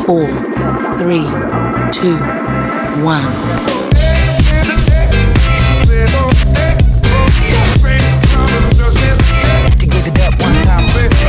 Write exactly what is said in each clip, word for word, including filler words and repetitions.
four, three, two, one. To give it up one time.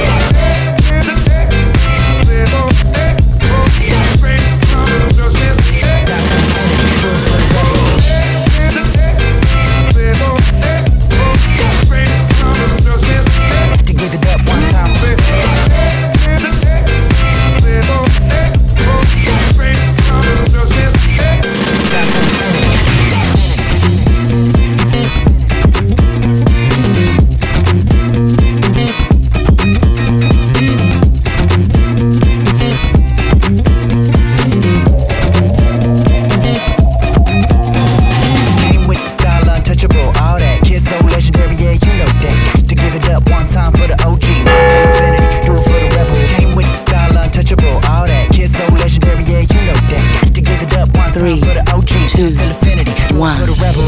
Three, two, one.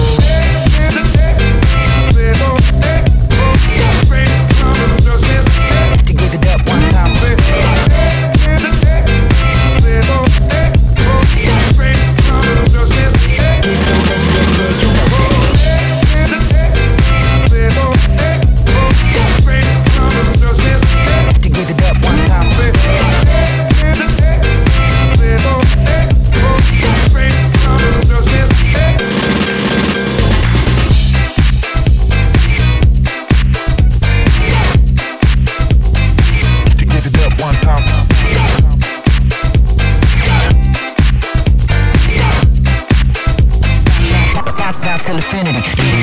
Till infinity.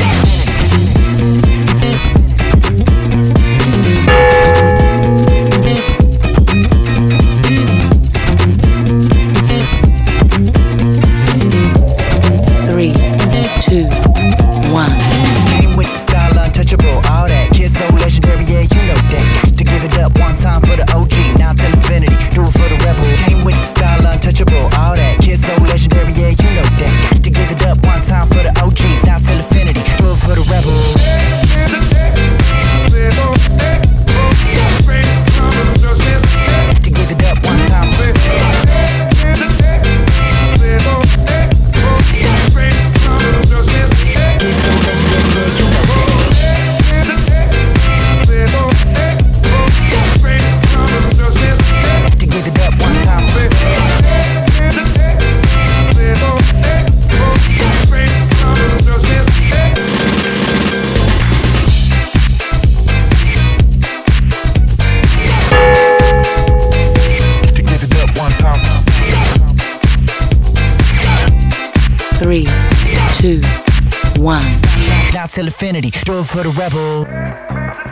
Three, two, one. Came with the style untouchable, all that. Kid so legendary, yeah, you know that. To give it up one time for the O G, now till infinity. Do it for the rebel. Came with the style untouchable, all that. Kid so legendary, yeah, you know that. To give it up one time for the O Gs, now till infinity. Do it for the rebel. To give it up one time. Kid so legendary, yeah, you know that. To give it up one time. Three, two, one. Now till infinity, do it for the rebel.